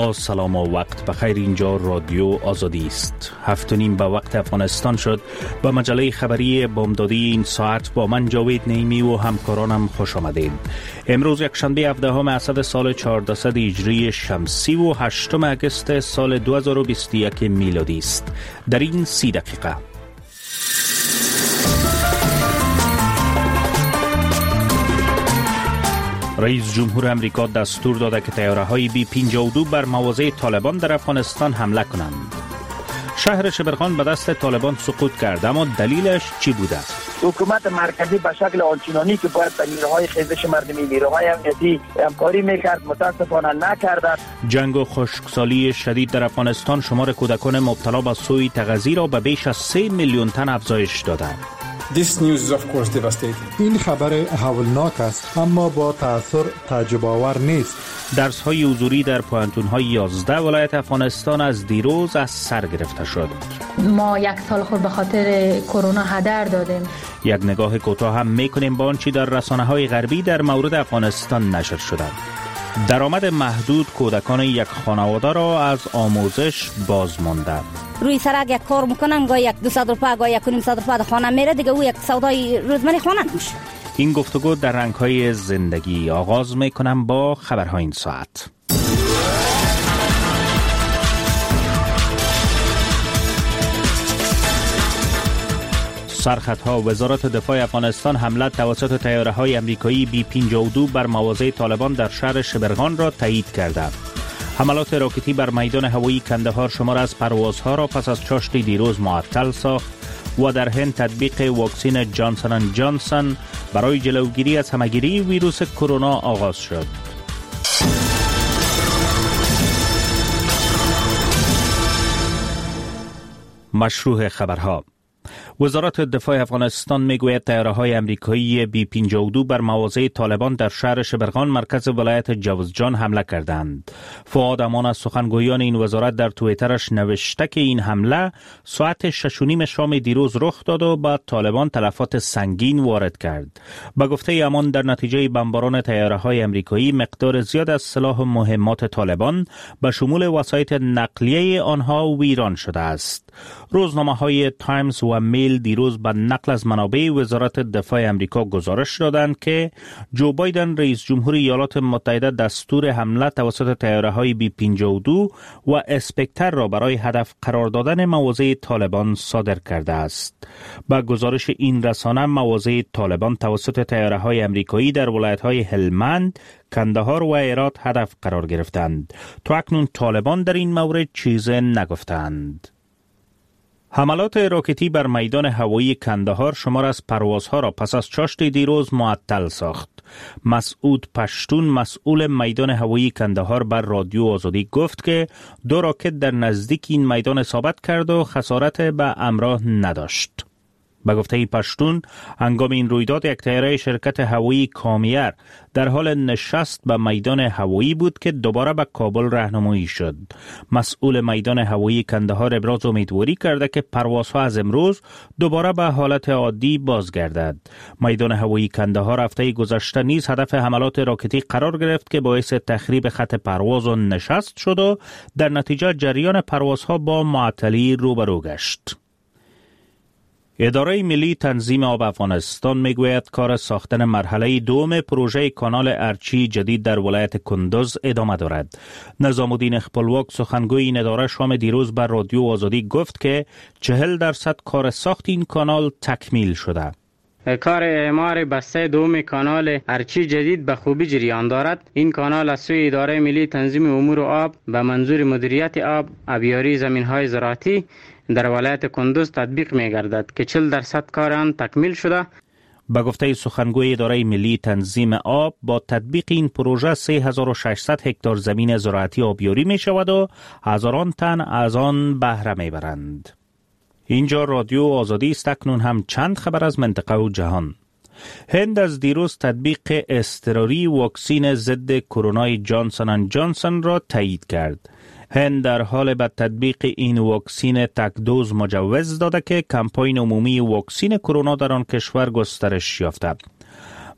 با سلام و وقت بخیر. اینجا رادیو آزادی است. 7:30 به وقت افغانستان شد. با مجله خبری بامدادی این ساعت با من جاوید نعیمی و همکارانم خوش آمدید. امروز یکشنبه 17 اسد سال 1400 هجری شمسی و 8 اگست سال 2021 میلادی است. در این 30 دقیقه رئیس جمهور امریکا دستور داده که طیاره‌های B-52 بر مواضع طالبان در افغانستان حمله کنند. شهر شبرغان به دست طالبان سقوط کرد، اما دلیلش چی بوده؟ حکومت مرکزی به شکل آنچنانی که باید با نیروهای خیزش مردمی، نیروهای امنیتی همکاری میکرد متاسفانه نکردند. جنگ و خشکسالی شدید در افغانستان شمار کودکان مبتلا به سوی تغذیه را به بیش از 3 میلیون تن افزایش داده. This news is of course devastating. این خبر هولناک است، اما با تأثیر تعجب آور نیست. درس‌های حضوری در پوهنتون‌های 11 ولایت افغانستان از دیروز از سر گرفته شد. ما یک سال خود به خاطر کرونا هدر دادیم. یک نگاه کوتاه هم می‌کنیم به آنچه در رسانه‌های غربی در مورد افغانستان نشر شده. درآمد محدود کودکان یک خانواده را از آموزش باز مانده. روی سرک یک کار میکنن، گاهی یک 200 روپیه گاهی 1.5 روپیه خانه میره دیگه، او یک سودای روزمره خانه میشه. این گفتگو در رنگ‌های زندگی. آغاز میکنم با خبرهای این ساعت. سرخطها: وزارت دفاع افغانستان حمله توسط طیاره‌های آمریکایی B-52 بر مواضع طالبان در شهر شبرغان را تایید کرده. حملات راکتی بر میدان هوایی کندهار شمار از پروازها را پس از چاشت دیروز معطل ساخت و در هند تطبیق واکسن جانسن اند جانسن برای جلوگیری از همهگیری ویروس کرونا آغاز شد. مشروع خبرها: وزارت دفاع افغانستان میگوید طیاره‌های آمریکایی B-52 بر مواضع طالبان در شهر شبرغان مرکز ولایت جوزجان حمله کردند. فؤاد امان از سخنگویان این وزارت در توییترش نوشته که این حمله ساعت 6:30 شام دیروز رخ داد و بعد طالبان تلفات سنگین وارد کرد. به گفته امان در نتیجه بمباران طیاره‌های آمریکایی مقدار زیاد از سلاح و مهمات طالبان به شمول وسایط نقلیه آنها ویران شده است. روزنامه‌های تایمز و میل دیروز به نقل از منابع وزارت دفاع امریکا گزارش دادند که جو بایدن رئیس جمهور ایالات متحده دستور حمله توسط طیاره‌های B-52 و اسپکتر را برای هدف قرار دادن مواضع طالبان صادر کرده است. با گزارش این رسانه مواضع طالبان توسط طیاره‌های آمریکایی در ولایت‌های هلمند، کندهار و هرات هدف قرار گرفتند. تا اکنون طالبان در این مورد چیزی نگفتند. حملات راکتی بر میدان هوایی کندهار شمار از پروازها را پس از چاشت دیروز معطل ساخت. مسعود پشتون مسئول میدان هوایی کندهار بر رادیو آزادی گفت که 2 راکت در نزدیک این میدان اصابت کرد و خسارت به همراه نداشت. به گفته پشتون، هنگام این رویداد یک طیاره شرکت هوایی کامیر در حال نشست به میدان هوایی بود که دوباره به کابل راهنمایی شد. مسئول میدان هوایی کندهار ابراز امیدواری کرده که پروازها از امروز دوباره به حالت عادی بازگردد. میدان هوایی کندهار هفته گذشته نیز هدف حملات راکتی قرار گرفت که باعث تخریب خط پرواز و نشست شد و در نتیجه جریان پروازها با معطلی روبرو گشت. اداره ملی تنظیم آب افغانستان میگوید کار ساختن مرحله دوم پروژه کانال ارچی جدید در ولایت کندز ادامه دارد. نظام الدین خپلواک سخنگوی این اداره شام دیروز بر رادیو آزادی گفت که 40% کار ساخت این کانال تکمیل شده. کار اعمار بسته دوم کانال ارچی جدید به خوبی جریان دارد. این کانال از سوی اداره ملی تنظیم امور آب به منظور مدیریت آب، آبیاری زمین‌های زراعتی در ولایت کندز تطبیق می‌گردد که 40% کار آن تکمیل شده. به گفته سخنگوی اداره ملی تنظیم آب، با تطبیق این پروژه 3600 هکتار زمین زراعتی آبیاری می‌شود و هزاران تن از آن بهره می‌برند. اینجا رادیو آزادی است. اکنون هم چند خبر از منطقه و جهان. هند از دیروز تطبیق اضطراری واکسن ضد کرونا جانسن اند جانسن را تایید کرد. هند در حال به تطبیق این واکسن تک دوز مجوز داده که کمپاین عمومی واکسن کرونا در آن کشور گسترش یافته.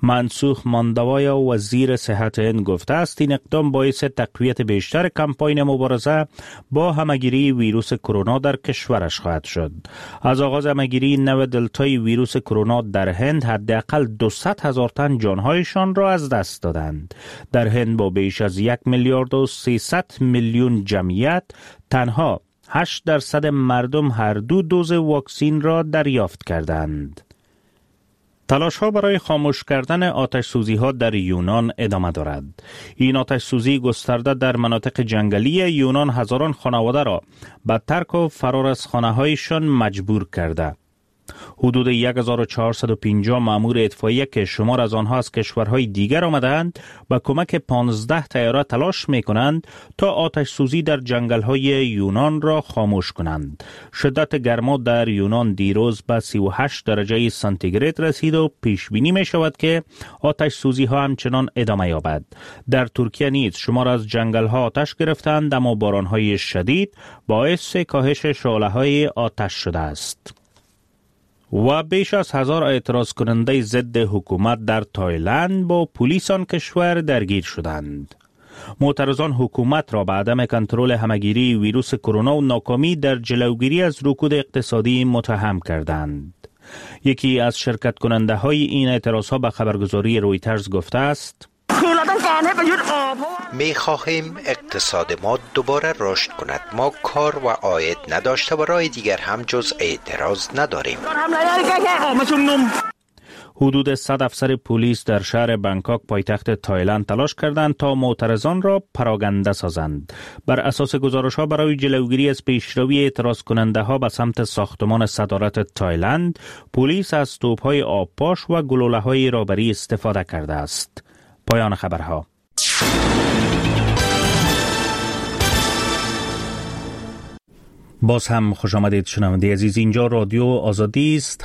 منسوخ ماندوایا وزیر صحت هند گفته است این اقدام باعث تقویت بیشتر کمپاین مبارزه با همهگیری ویروس کرونا در کشورش خواهد شد. از آغاز همهگیری نو دلتای ویروس کرونا در هند حداقل 200,000 تن جانهایشان را از دست دادند. در هند با بیش از 1,300,000,000 جمعیت تنها 8% مردم هر دو دوز واکسین را دریافت کردند. تلاش ها برای خاموش کردن آتش سوزی ها در یونان ادامه دارد. این آتش سوزی گسترده در مناطق جنگلی یونان هزاران خانواده را به ترک و فرار از خانه هایشان مجبور کرده. حدود 1450 مأمور اطفائیه که شمار از آنها از کشورهای دیگر آمدند با کمک 15 طیاره تلاش می کنند تا آتش سوزی در جنگل‌های یونان را خاموش کنند. شدت گرما در یونان دیروز به 38 درجه سانتیگراد رسید و پیش بینی می شود که آتش سوزی ها همچنان ادامه یابد. در ترکیه نیز شمار از جنگل‌ها آتش گرفتند، اما باران‌های شدید باعث کاهش شعله‌های آتش شده است. و بیش از 1000 اعتراض کننده ضد حکومت در تایلند با پلیس آن کشور درگیر شدند. معترضان حکومت را به عدم کنترل همهگیری ویروس کرونا و ناکامی در جلوگیری از رکود اقتصادی متهم کردند. یکی از شرکت کننده های این اعتراض ها به خبرگزاری رویترز گفته است: می خواهیم اقتصاد ما دوباره رشد کند. ما کار و عاید نداشته و راه دیگر هم جز اعتراض نداریم. حدود 100 افسر پلیس در شهر بانکوک پایتخت تایلند تلاش کردند تا معترضان را پراگنده سازند. بر اساس گزارش‌ها برای جلوگیری از پیشروی اعتراض کننده ها به سمت ساختمان صدارت تایلند، پلیس از توپ‌های آبپاش و گلوله‌های رابری استفاده کرده است. پایان خبرها. باز هم خوش آمدید شنونده عزیز. اینجا رادیو آزادی است.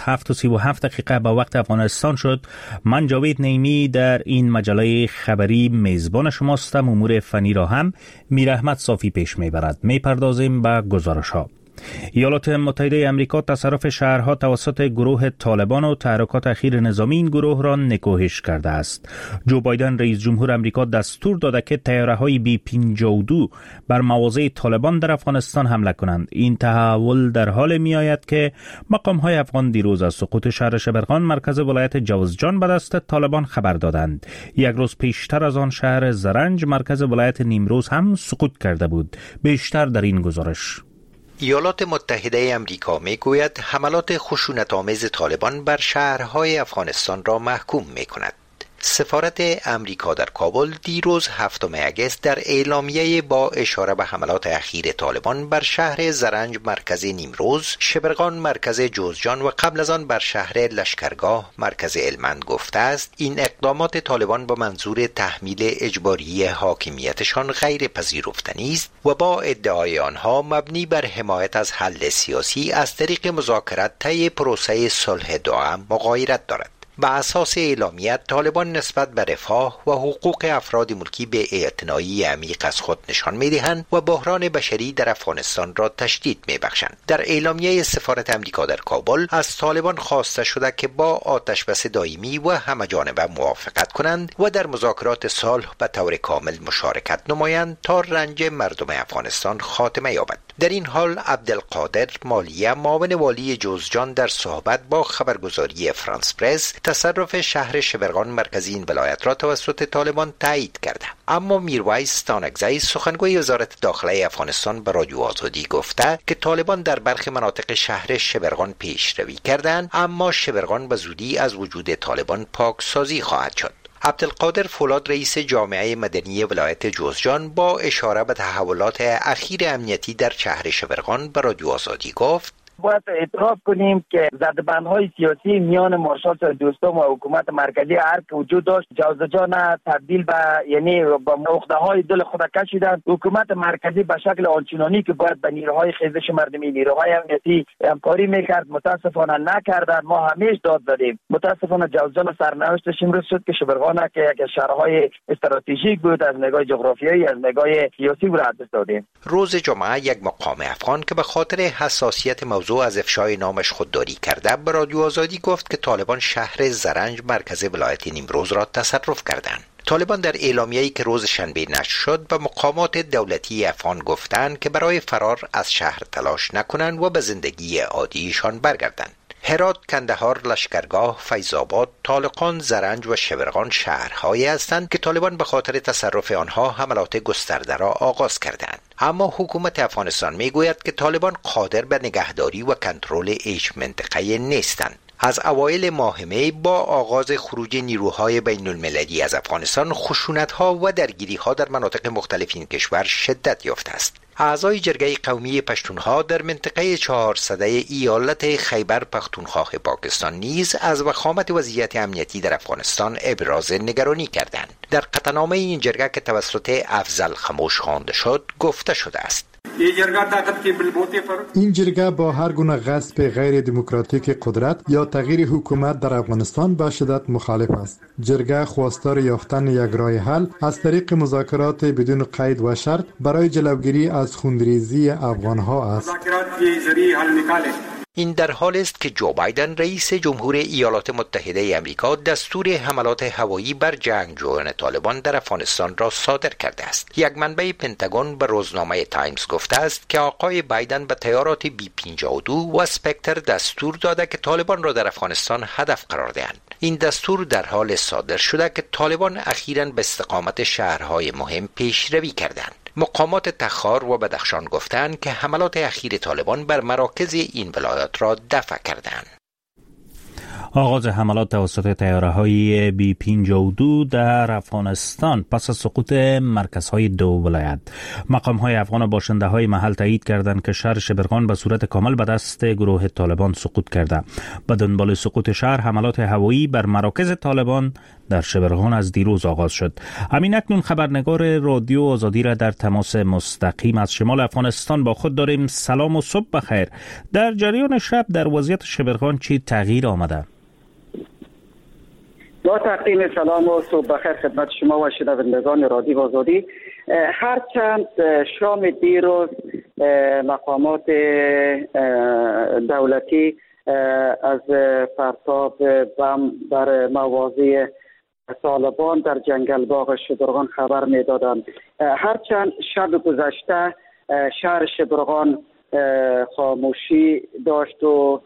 7:37 به وقت افغانستان شد. من جاوید نیمی در این مجله خبری میزبان شماستم. امور فنی را هم میر احمد صافی پیش میبرد. میپردازیم به گزارش ها. ایالات متحده امریکا تصرف شهرها توسط گروه طالبان و تحرکات اخیر نظامی این گروه را نکوهش کرده است. جو بایدن رئیس جمهور امریکا دستور داده که طیاره‌های B-52 بر مواضع طالبان در افغانستان حمله کنند. این تحول در حال می آید که مقام‌های افغان دیروز از سقوط شهر شبرغان مرکز ولایت جوزجان به دست طالبان خبر دادند. یک روز پیشتر از آن شهر زرنج مرکز ولایت نیمروز هم سقوط کرده بود. بیشتر در این گزارش. ایالات متحده امریکا میگوید حملات خشونت‌آمیز طالبان بر شهرهای افغانستان را محکوم می‌کند. سفارت امریکا در کابل دیروز 7 اگست در اعلامیه با اشاره به حملات اخیر طالبان بر شهر زرنج مرکز نیمروز، شبرغان مرکز جوزجان و قبل از آن بر شهر لشکرگاه مرکز هلمند گفته است این اقدامات طالبان با منظور تحمیل اجباری حاکمیتشان غیر پذیرفتنی است و با ادعای آنها مبنی بر حمایت از حل سیاسی از طریق مذاکرات طی پروسه صلح دوام مغایرت دارد. به اساس اعلامیه طالبان نسبت به رفاه و حقوق افراد ملکی به اعتنایی عمیق از خود نشان می‌دهند و بحران بشری در افغانستان را تشدید می‌بخشند. در اعلامیه سفارت امریکا در کابل از طالبان خواسته شده که با آتشبس دائمی و همه‌جانبه موافقت کنند و در مذاکرات صلح به طور کامل مشارکت نمایند تا رنج مردم افغانستان خاتمه یابد. در این حال عبدالقادر مالیه معاون والی جوزجان در صحبت با خبرگزاری فرانس پرس تصرف شهر شبرغان مرکزی این ولایت را توسط طالبان تایید کرده. اما میرویس تانکزی سخنگوی وزارت داخله افغانستان به رادیو آزادی گفته که طالبان در برخی مناطق شهر شبرغان پیشروی کردند، اما شبرغان به زودی از وجود طالبان پاکسازی خواهد شد. عبدالقادر فولاد رئیس جامعه مدنی ولایت جوزجان با اشاره به تحولات اخیر امنیتی در شهر شبرغان به رادیو آزادی گفت باید اعتراف کنیم که زدبندهای سیاسی میان مارشال دوستم و حکومت مرکزی هر که وجود داشت جوزجان تبدیل به یعنی به عقده‌های دل خود کشیدند. حکومت مرکزی به شکل آنچنانی که باید به نیروهای خیزش مردمی نیروهای امنیتی همکاری میکرد متاسفانه نکردند. ما همیشه داد دادیم. متاسفانه جوزجان سرنوشتش امروز شد که شبرغان که یک از شهرهای استراتژیک بود از نگاه جغرافیایی از نگاه سیاسی بود دادیم. روز جمعه یک مقام افغان که به خاطر حساسیت موضوع موضوع از افشای نامش خودداری کرده به رادیو آزادی گفت که طالبان شهر زرنج مرکز ولایت نیمروز را تصرف کردند. طالبان در اعلامیه‌ای که روز شنبه نشر شد به مقامات دولتی افغان گفتند که برای فرار از شهر تلاش نکنند و به زندگی عادیشان برگردند. هرات، کندهار، لشکرگاه، فیض‌آباد، طالقان، زرنج و شبرغان شهرهایی هستند که طالبان به خاطر تصرف آنها حملات گسترده را آغاز کردند. اما حکومت افغانستان میگوید که طالبان قادر به نگهداری و کنترل هیچ منطقه نیستند. از اوایل ماه می با آغاز خروج نیروهای بین المللی از افغانستان، خشونت‌ها و درگیری‌ها در مناطق مختلف این کشور شدت یافته است. اعضای جرگه قومی پشتونها در منطقه 400 ایالت خیبر پختونخوا پاکستان نیز از وخامت وضعیت امنیتی در افغانستان ابراز نگرانی کردند. در قطعنامه این جرگه که توسط افضل خموش خوانده شد گفته شده است: این جرگه با هر گونه غصب غیر دموکراتیک قدرت یا تغییر حکومت در افغانستان به شدت مخالف است. جرگه خواستار یافتن یک راه حل از طریق مذاکرات بدون قید و شرط برای جلوگیری از خونریزی افغانها است. این در حال است که جو بایدن رئیس جمهور ایالات متحده آمریکا دستور حملات هوایی بر جنگجویان طالبان در افغانستان را صادر کرده است. یک منبع پنتاگون به روزنامه تایمز گفته است که آقای بایدن به طیارات B-52 و اسپکتر دستور داده که طالبان را در افغانستان هدف قرار دهند. این دستور در حال صادر شده که طالبان اخیراً به استقامت شهرهای مهم پیشروی کردند. مقامات تخار و بدخشان گفتند که حملات اخیر طالبان بر مراکز این ولایات را دفع کردند. آغاز حملات توسط طیاره‌های B-52 در افغانستان پس از سقوط مرکزهای دو ولایت. مقام‌های افغان باشنده‌های محل تایید کردند که شهر شبرغان به صورت کامل به دست گروه طالبان سقوط کرده. به دنبال سقوط شهر، حملات هوایی بر مراکز طالبان در شبرغان از دیروز آغاز شد. همین اکنون خبرنگار رادیو آزادی را در تماس مستقیم از شمال افغانستان با خود داریم. سلام و صبح بخیر. در جریان شب در وضعیت شبرغان چی تغییر آمده؟ با تقدیم سلام و صبح بخیر خدمت شما و شنوندگان رادیو آزادی. هرچند شام دیروز مقامات دولتی از پرتاب بم بر مواضع طالبان در جنگل باغ شبرغان خبر می‌دادند، هرچند شب گذشته شهر شبرغان خاموشی داشت و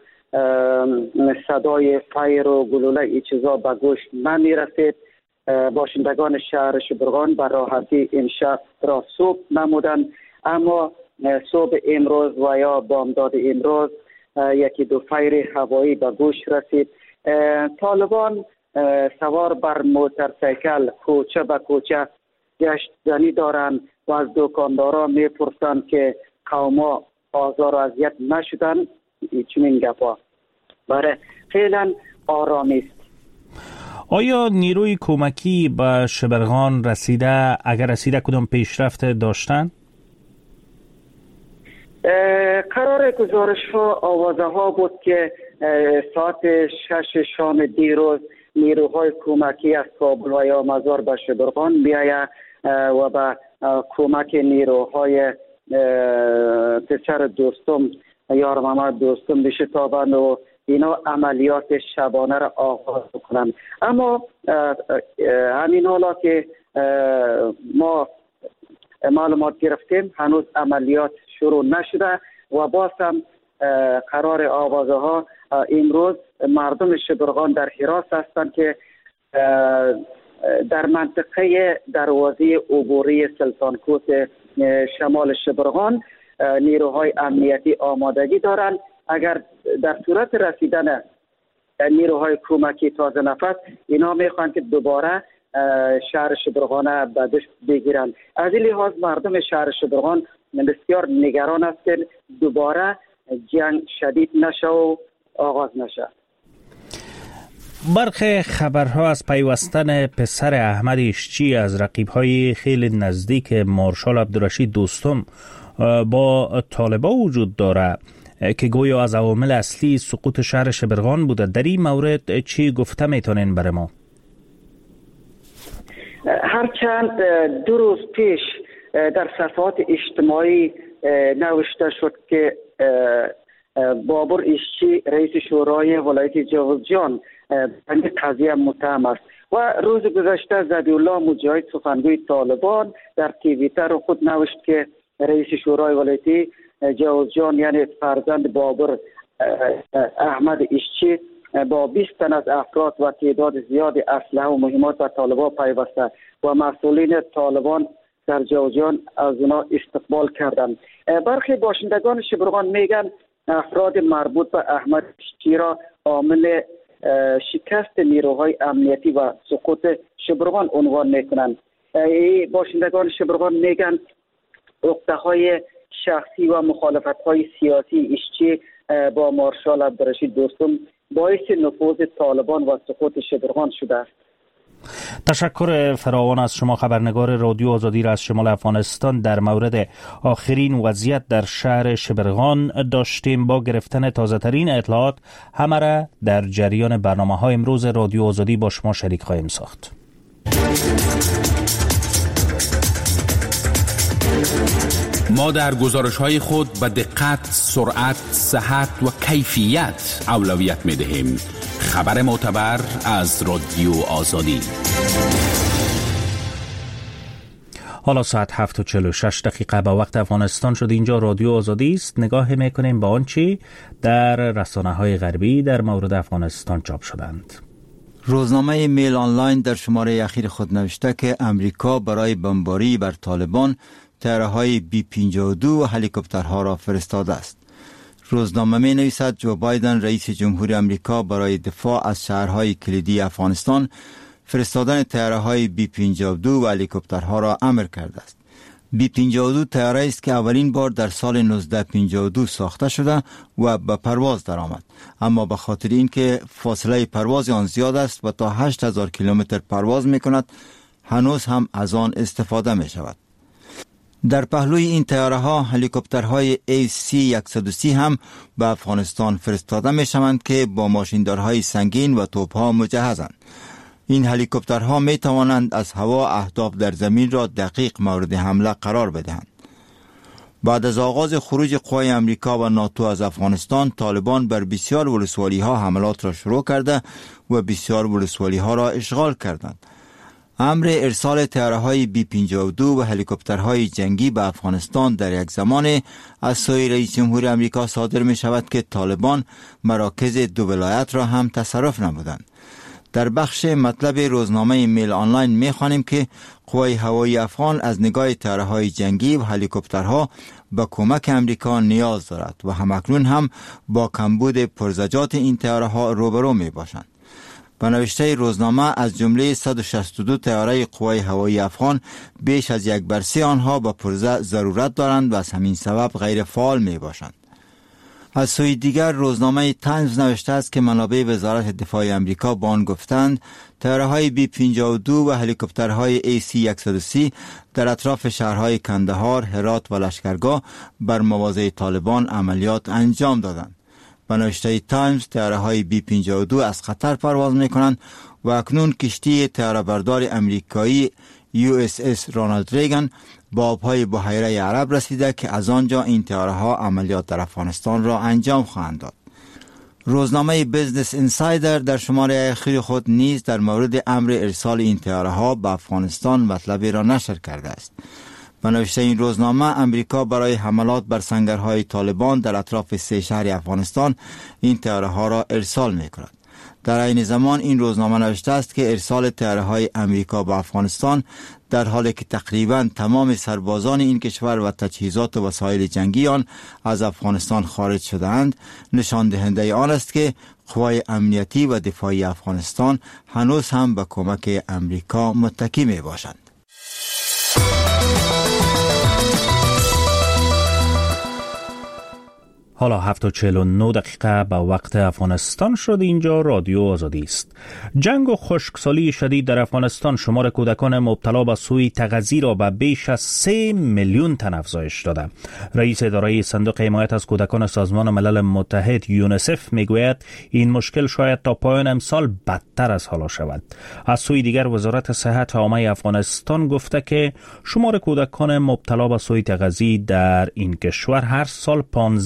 صدای فایر و گلوله ای چیزا به گوش نمی رسید. باشندگان شهر شبرغان به راحتی این شب را صبح نمودند، اما صبح امروز و یا بامداد امروز یکی دو فایر هوایی به گوش رسید. طالبان سوار بر موتورسیکل کوچه به کوچه گشت زنی دارند و از دکانداران میپرسند که قوما آزار و اذیت نشدن. چنین گپا برای فعلا آرامی است. آیا نیروی کمکی به شبرغان رسیده؟ اگر رسیده کدام پیشرفت داشتن؟ قرار گزارش ها آوازه ها بود که ساعت 6 شام دیروز نیروهای کمکی از کابل و یا مزار به شبرغان میآید و به کمک نیروهای پسر دوستم یار محمد دوستم بشتابند و اینا عملیات شبانه را آغاز کنند. اما همین حالا که ما معلومات گرفتیم هنوز عملیات شروع نشده و باز هم قرار آوازه ها امروز مردم شبرغان در حراس هستند که در منطقه دروازه عبوری سلطانکوت شمال شبرغان نیروهای امنیتی آمادگی دارند. اگر در صورت رسیدن نیروهای کمکی تازه نفس اینا میخوان که دوباره شهر شبرغان به دست بگیرند. از این لحاظ مردم شهر شبرغان بسیار نگران است که دوباره جنگ شدید نشه و آغاز نشه. برخی خبرها از پیوستن پسر احمد اشچی از رقیب‌های خیلی نزدیک مارشال عبدالرشید دوستم با طالبان وجود داره که گویا از عوامل اصلی سقوط شهر شبرغان بوده. در این مورد چی گفته میتونین برای ما؟ هرچند 2 روز پیش در صفحات اجتماعی نوشته شد که بابر ایشچی رئیس شورای ولایت جوزجان به این قضیه متهم است. و روز گذشته ذبیحالله مجاهد سخنگوی طالبان در توییتر خود نوشت که رئیس شورای ولایتی جوزجان یعنی فرزند بابر احمد ایشچی با 20 تن از افراد و تعداد زیاد اسلحه و مهمات به طالبان پیوسته و مسئولین طالبان در جوزجان از اونا استقبال کردند. برخی باشندگان شبرغان میگن افراد مربوط به احمد ایشچی را عامل شکست نیروهای امنیتی و سقوط شبرغان عنوان میکنند. باشندگان شبرغان میگن عقده‌های شخصی و مخالفت‌های سیاسی ایشچی با مارشال عبدالرشید دوستم باعث نفوذ طالبان و سقوط شبرغان شده است. تشکر فراوان از شما خبرنگار رادیو آزادی را از شمال افغانستان در مورد آخرین وضعیت در شهر شبرغان داشتیم. با گرفتن تازه ترین اطلاعات همه را در جریان برنامه‌های امروز رادیو آزادی با شما شریک خواهیم ساخت. ما در گزارش‌های خود به دقت، سرعت، صحت و کیفیت اولویت می‌دهیم. خبر معتبر از رادیو آزادی. حالا ساعت 7:46 به وقت افغانستان شد. اینجا رادیو آزادی است. نگاه میکنیم به آنچه در رسانه‌های غربی در مورد افغانستان چاپ شدند. روزنامه میل آنلاین در شماره اخیر خود نوشته که امریکا برای بمباری بر طالبان طیاره‌های B-52 و هلیکوپترها را فرستاده است. روزنامه می نویسد جو بایدن رئیس جمهوری امریکا برای دفاع از شهرهای کلیدی افغانستان فرستادن طیاره‌های B-52 و هلیکوپترها را امر کرده است. B-52 طیاره است که اولین بار در سال 1952 ساخته شده و به پرواز درآمد، اما به خاطر اینکه فاصله پرواز آن زیاد است و تا 8000 کیلومتر پرواز می‌کند، هنوز هم از آن استفاده می‌شود. در پهلوی این طیاره‌ها هلیکوپترهای AC-130 هم به افغانستان فرستاده می‌شوند که با ماشیندارهای سنگین و توپ‌ها مجهزند. این هلیکوپترها می توانند از هوا اهداف در زمین را دقیق مورد حمله قرار بدهند. بعد از آغاز خروج قوای امریکا و ناتو از افغانستان، طالبان بر بسیار ولسوالی‌ها حملات را شروع کرده و بسیار ولسوالی‌ها را اشغال کردند. امر ارسال طیاره‌های B-52 و هلیکوپترهای جنگی به افغانستان در یک زمان از سوی رئیس جمهور امریکا صادر می شود که طالبان مراکز دو ولایت را هم تصرف نمودند. در بخش مطلب روزنامه میل آنلاین می خوانیم که قوای هوایی افغان از نگاه طیاره‌های جنگی و هلیکوپترها به کمک امریکا نیاز دارد و همکنون هم با کمبود پرزجات این طیاره‌ها روبرو می باشند. به نوشته روزنامه از جمله 162 طیاره قوای هوایی افغان بیش از 1/3 آنها به پرزه ضرورت دارند و از همین سبب غیر فعال می باشند. از سوی دیگر روزنامه تایمز نوشته است که منابع وزارت دفاع امریکا به آن گفتند طیاره‌های B-52 و هلیکوپترهای AC-130 در اطراف شهرهای کندهار، هرات و لشکرگاه بر مواضع طالبان عملیات انجام دادند. به نوشته تایمز طیاره‌های B-52 از قطر پرواز می‌کنند و اکنون کشتی طیاره‌بردار امریکایی USS رونالد ریگن با آبهای بحیره عرب رسیده که از آنجا این طیاره‌ها عملیات در افغانستان را انجام خواهند داد. روزنامه بیزنس اینسایدر در شماره اخیر خود نیز در مورد امر ارسال این طیاره‌ها به افغانستان مطلبی را نشر کرده است. به نوشته این روزنامه امریکا برای حملات بر سنگرهای طالبان در اطراف 3 شهر افغانستان این طیاره‌ها را ارسال می‌کند. در این زمان این روزنامه نوشته است که ارسال طیاره‌های امریکا به افغانستان در حالی که تقریباً تمام سربازان این کشور و تجهیزات و وسایل جنگی آن از افغانستان خارج شده‌اند نشان دهنده آن است که قوای امنیتی و دفاعی افغانستان هنوز هم به کمک امریکا متکی می‌باشند. حالا 7:49 به وقت افغانستان شد. اینجا رادیو آزادی است. جنگ و خشکسالی شدید در افغانستان شمار کودکان مبتلا به سوء تغذیه را به بیش از 3 میلیون تن افزایش داده. رئیس اداره صندوق حمایت از کودکان سازمان ملل متحد یونیسف میگوید این مشکل شاید تا پایان امسال بدتر از حالا شود. از سوی دیگر وزارت صحت عامه افغانستان گفته که شمار کودکان مبتلا به سوء تغذیه در این کشور هر سال 15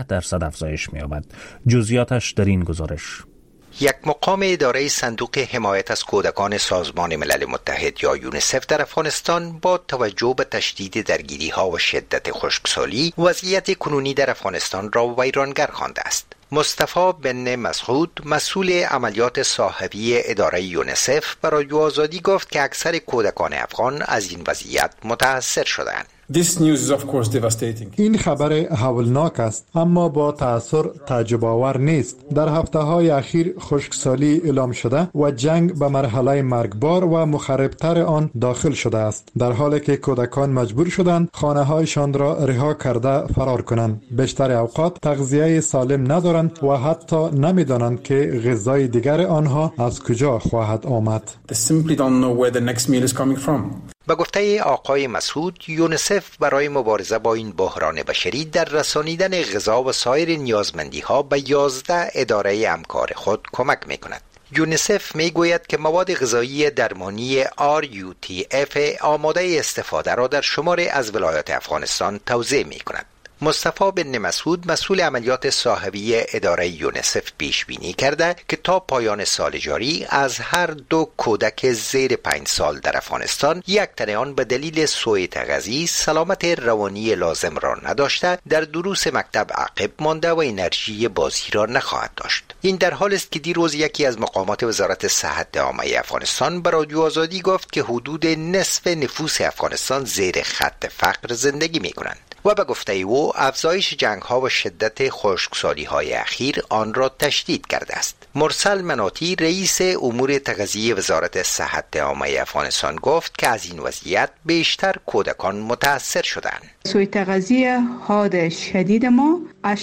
درصد افزایش می‌یابد. جزئیاتش در این گزارش. یک مقام اداره صندوق حمایت از کودکان سازمان ملل متحد یا یونیسف در افغانستان با توجه به تشدید درگیری‌ها و شدت خشکسالی وضعیت کنونی در افغانستان را ویرانگر خوانده است. مصطفی بن مسعود مسئول عملیات صاحبی اداره یونیسف به رادیو آزادی گفت که اکثر کودکان افغان از این وضعیت متاثر شدند. This news is of course devastating. این خبر هولناک است اما با تأثیر تعجب آور نیست. در هفته‌های اخیر خشکسالی اعلام شده و جنگ به مرحله مرگبار و مخربتر آن داخل شده است، در حالی که کودکان مجبور شدند خانه‌هایشان را رها کرده فرار کنند. بیشتر اوقات تغذیه سالم ندارند و حتی نمی‌دانند که غذای دیگر آنها از کجا خواهد آمد. They simply don't know where the next meal is coming from. به گفته آقای مسعود، یونیسف برای مبارزه با این بحران بشری در رسانیدن غذا و سایر نیازمندی‌ها به 11 اداره همکار خود کمک می‌کند. یونیسف می‌گوید که مواد غذایی درمانی RUTF آماده استفاده را در شماری از ولایات افغانستان توزیع می‌کند. مصطفی بن مسعود مسئول عملیات صاحبی اداره یونیسف پیش بینی کرده که تا پایان سال جاری از هر 2 کودک زیر 5 سال در افغانستان 1 تن آن به دلیل سوء تغذیه سلامت روانی لازم را نداشته، در دروس مکتب عقب مانده و انرژی بازی را نخواهد داشت. این در حالی است که دیروز یکی از مقامات وزارت صحت عامه افغانستان به رادیو آزادی گفت که حدود نصف نفوس افغانستان زیر خط فقر زندگی می‌کنند و به گفته او افزایش جنگ‌ها و شدت خشکسالی‌های اخیر آن را تشدید کرده است. مرسل مناطی رئیس امور تغذیه وزارت صحت عامه افغانستان گفت که از این وضعیت بیشتر کودکان متاثر شدند. سوء تغذیه حاد شدید ما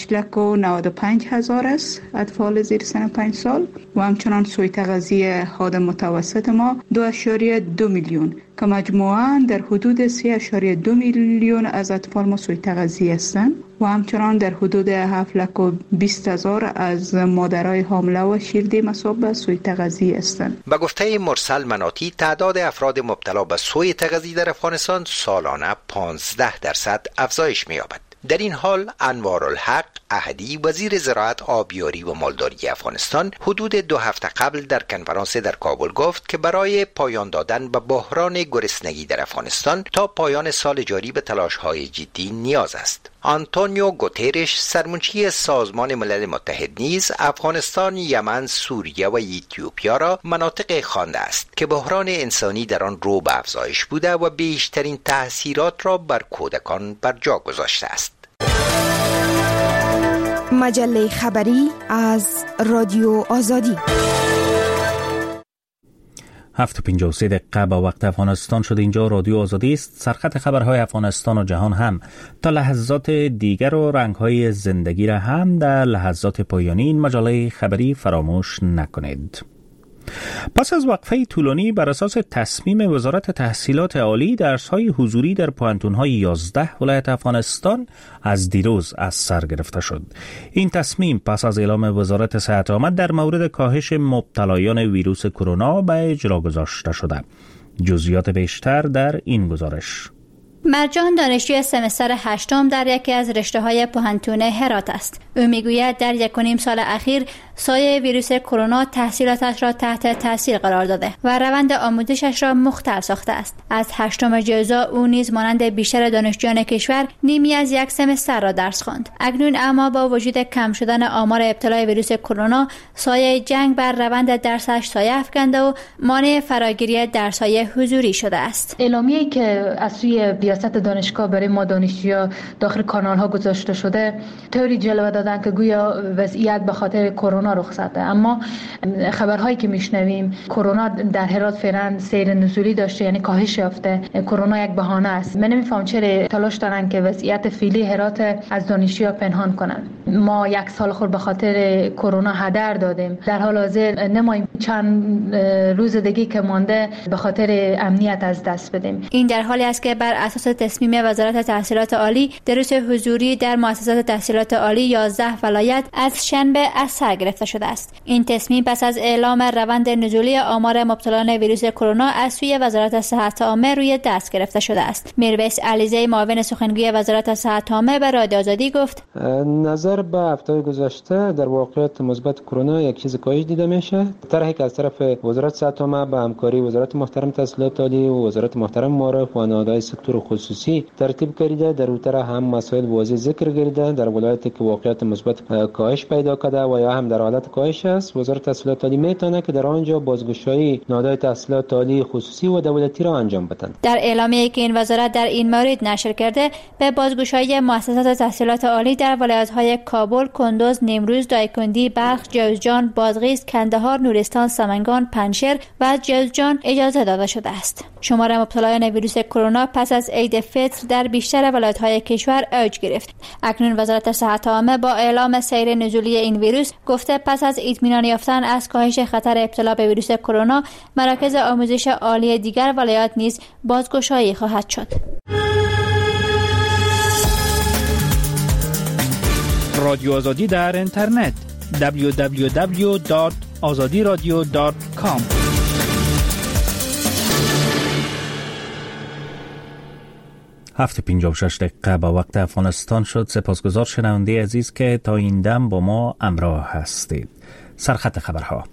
8,95,000 است اطفال زیر سن 5 سال و همچنان سوء تغذیه حاد متوسط ما 2.2 میلیون که مجموعاً در حدود 3.2 میلیون از اطفال ما سوء تغذیه هستند و همچنان در حدود 7,20,000 از مادرای حامله و شیرده مصاب به سوء تغذیه هستند. به گفته مرسل مناطی تعداد افراد مبتلا به سوء تغذیه در افغانستان سالانه 15% افزایش می‌یابد. در این حال انوارالحق احدی وزیر زراعت، آبیاری و مالداری افغانستان حدود 2 هفته قبل در کنفرانس در کابل گفت که برای پایان دادن به بحران گرسنگی در افغانستان تا پایان سال جاری به تلاش‌های جدی نیاز است. آنتونیو گوترش سرمنشی سازمان ملل متحد نیز افغانستان، یمن، سوریه و اتیوپیا را مناطق خوانده است که بحران انسانی در آن رو به افزایش بوده و بیشترین تأثیرات را بر کودکان بر جا گذاشته است. مجله خبری از رادیو آزادی. 7:53 دقیقه با وقت افغانستان شده. اینجا رادیو آزادی است. سرخط خبرهای افغانستان و جهان هم تا لحظات دیگر و رنگهای زندگی را هم در لحظات پایانی این مجله خبری فراموش نکنید. پس از وقفه طولانی بر اساس تصمیم وزارت تحصیلات عالی، درس‌های حضوری در پوهنتون‌های 11 ولایت افغانستان از دیروز از سر گرفته شد. این تصمیم پس از اعلام وزارت صحت آمد در مورد کاهش مبتلایان ویروس کرونا به اجرا گذاشته شده. جزئیات بیشتر در این گزارش. مرجان دانشجوی سمستر 8 در یکی از رشته‌های پوهنتون هرات است. او میگوید در 1.5 سال اخیر سایه ویروس کرونا تحصیلاتش را تحت تاثیر قرار داده و روند آموزشش را مختل ساخته است. از 8 جایزه او نیز مانند بیشتر دانشجویان کشور نیمی از یک سمستر را درس خواند. اکنون اما با وجود کم شدن آمار ابتلای ویروس کرونا، سایه جنگ بر روند درسش سایه افکنده و مانع فراگیری درس‌های حضوری شده است. اعلامیه‌ای که از سوی ریاست دانشگاه برای ما دانشجویان داخل کانال‌ها گذاشته شده طوری جلوه دادن که گویا وضعیت به خاطر کرونا رخ داده، اما خبرهایی که میشنویم کرونا در هرات فعلا سیر نزولی داشته، یعنی کاهش یافته. کرونا یک بهانه است. من نمیفهم چرا تلاش دارن که وضعیت فعلی هرات از دانشجویان پنهان کنن. ما 1 سال خود به خاطر کرونا هدر دادیم، در حال حاضر نماییم چند روز دیگه که مانده به خاطر امنیت از دست بدیم. این در حالی است که بر اساس تصمیم وزارت تحصیلات عالی، دروس حضوری در مؤسسات تحصیلات عالی 11 ولایت از شنبه از سر گرفته شده است. این تصمیم پس از اعلام روند نزولی آمار مبتلایان ویروس کرونا از سوی وزارت صحت عامه روی دست گرفته شده است. میرویس علیزی، معاون سخنگوی وزارت صحت عامه، به رادیو آزادی گفت: نظر نظر به هفته گذشته در واقعیت مثبت کرونا یک چیز کاهش دیده میشه. طرحی که از طرف وزارت صحت عامه به همکاری وزارت محترم تحصیلات عالی و وزارت محترم معارف و نهادهای سکتور خصوصی ترتیب کرده، در اون طرح هم مسائل واضح ذکر کرده. در ولایتی که واقعیت مثبت کاهش پیدا کرده و یا هم در حالت کاهش است، وزارت تحصیلات عالی میتونه که در آنجا بازگشایی نهادهای تحصیلات عالی خصوصی و دولتی را انجام بدن. در اعلامیه‌ای که این وزارت در این مورد نشر کرده، به بازگشایی مؤسسات تحصیلات عالی در ولایت‌های کابل، کندوز، نیمروز، دایکندی، بلخ، جوزجان، بادغیس، کندهار، نورستان، سمنگان، پنجشیر و جوزجان اجازه داده شده است. شمار مبتلایان ویروس کرونا پس از عید فطر در بیشتر ولایت‌های کشور اوج گرفت. اکنون وزارت صحت عامه با اعلام سیر نزولی این ویروس گفته پس از اطمینان یافتن از کاهش خطر ابتلا به ویروس کرونا، مراکز آموزش عالی دیگر ولایات نیز بازگشایی خواهد شد. رادیو آزادی در اینترنت www.azadiradio.com. هفت 56 دقیقه با وقت افغانستان شد. سپاسگزار شنونده عزیز که تا این دم با ما همراه هستید. سرخط خبرها.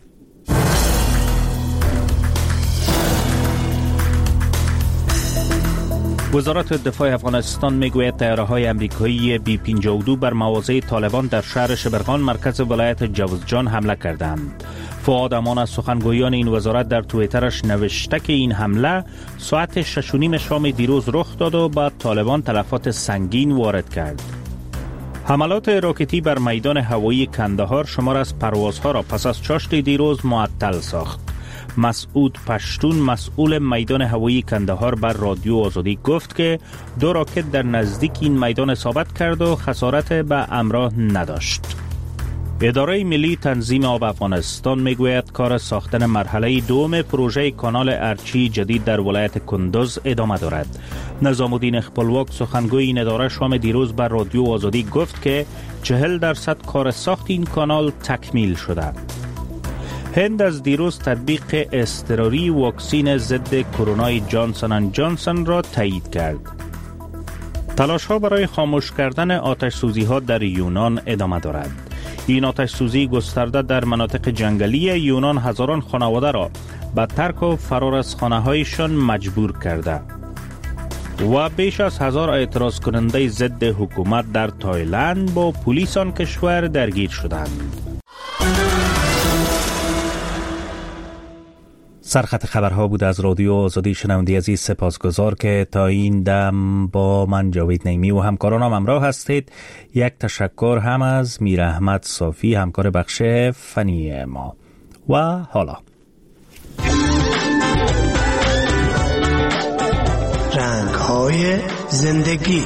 وزارت دفاع افغانستان میگوید طیاره‌های آمریکایی B-52 بر مواضع طالبان در شهر شبرغان مرکز ولایت جوزجان حمله کردند. فؤاد امان از سخنگویان این وزارت در توییترش نوشته که این حمله ساعت 6:30 شام دیروز رخ داد و بعد طالبان تلفات سنگین وارد کرد. حملات راکتی بر میدان هوایی کندهار شمار از پروازها را پس از چاشت دیروز معطل ساخت. مسعود پشتون مسئول میدان هوایی کندهار بر رادیو آزادی گفت که 2 راکت در نزدیک این میدان اصابت کرد و خسارت به همراه نداشت. اداره ملی تنظیم آب افغانستان میگوید کار ساختن مرحله دوم پروژه کانال ارچی جدید در ولایت کندوز ادامه دارد. نظام الدین خپلواک سخنگوی این اداره شام دیروز بر رادیو آزادی گفت که 40% کار ساخت این کانال تکمیل شده. هند از دیروز تطبیق اضطراری واکسین ضد کرونا جانسون اند جانسون را تایید کرد. تلاش‌ها برای خاموش کردن آتش‌سوزی‌ها در یونان ادامه دارد. این آتش‌سوزی گسترده در مناطق جنگلی یونان هزاران خانواده را به ترک و فرار از خانه‌هایشان مجبور کرده و بیش از 1000 اعتراض کننده ضد حکومت در تایلند با پلیس آن کشور درگیر شدند. سرخط خبرها بود از رادیو آزادی. شنونده عزیز سپاسگزار که تا این دم با من جاوید نیمی و همکارانم همراه هستید. یک تشکر هم از میر احمد صافی همکار بخش فنی ما. و حالا رنگ‌های زندگی.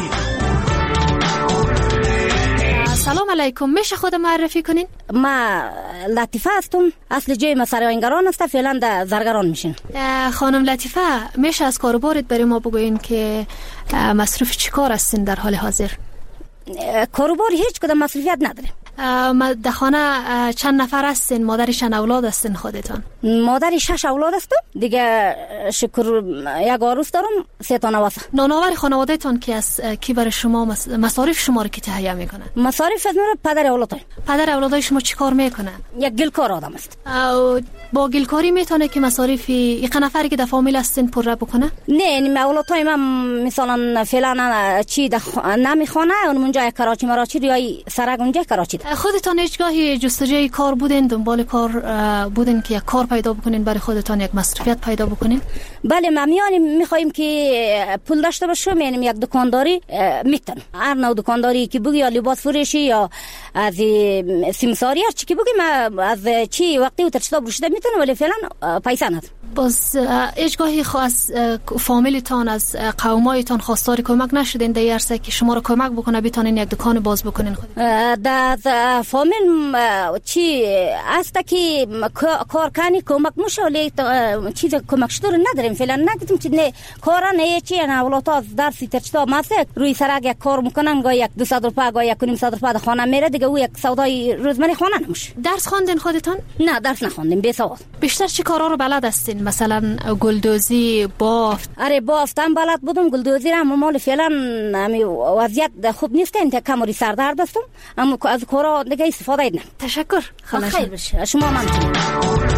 سلام علیکم، میشه خود معرفی کنین؟ ما لطیفه هستم، اصل جای ما سرایانگران است، فعلا در زرگران میشین. خانم لطیفه، میشه از کاروبارت برای ما بگوین که مصروف چی کار هستین در حال حاضر؟ کاروبار هیچ کدام مصروفیت نداره. در خانه چند نفر هستین؟ مادر چند اولاد هستین خودتان؟ مادر 6 اولاد هستم دیگه، شکر یک عروس دارم، 3 تا نواسه. نانآور خانواده تان کی است کی برای شما مصارف شما رو کی تهیه میکنه؟ مصارف از پدر اولادای. پدر اولادای شما چی کار میکنه؟ یک گلکار آدم است. با گلکاری میتونه که مصارف یک نفری که در فامیل هستین پر بکنه؟ نه، اولادای من مثلا فعلا چی نمیخونه، اونجا کراچی مراچی یا سرگ اونجا کراچی. خودتان هیچگاهی جستجوی کار بودین، دنبال کار بودین که یک کار پیدا بکنین برای خودتان، یک مصرفیت پیدا بکنین؟ بله، ما میخوایم که پول داشته باشم، یعنی یک دکانداری میتونم، هر نوع دکانداری که بگی، یا لباس فروشی یا از سیمساری هر چی که بگی، ما از چی وقتی و ترشتاب روشده میتونم، ولی فعلا پیسه ندارم. باز هیچگاهی از فامیلتان از قومایتان خواستار کمک نشدین در عرصه که شما رو کمک بکنه بتونین یک دکان باز بکنین خود؟ از فامیل چی است که کارکنی کمک میشه ولی چیز کمک شده نداریم فعلا. نگفتم چی نه کارا نه چی نه اولاد درسی ترچتا ماسه روی سر یک کار میکنن گاه 200 روپیه گاه 1.5 روپیه خانه میره دیگه او یک سودای روزمره خانه نمیشه. درس خواندین خودتان؟ نه درس نخوندیم بی سواد. بیشتر چی کارا رو بلد هستین؟ مثلا گلدوزی، بافت؟ آره بافتم بلد بودم، گلدوزی را مال فعلا امی وضعیت خوب نیست که کمری سردرد هستم اما از کارا دیگه استفاده نمیکنم. تشکر. خیر باشه. شما ممنون.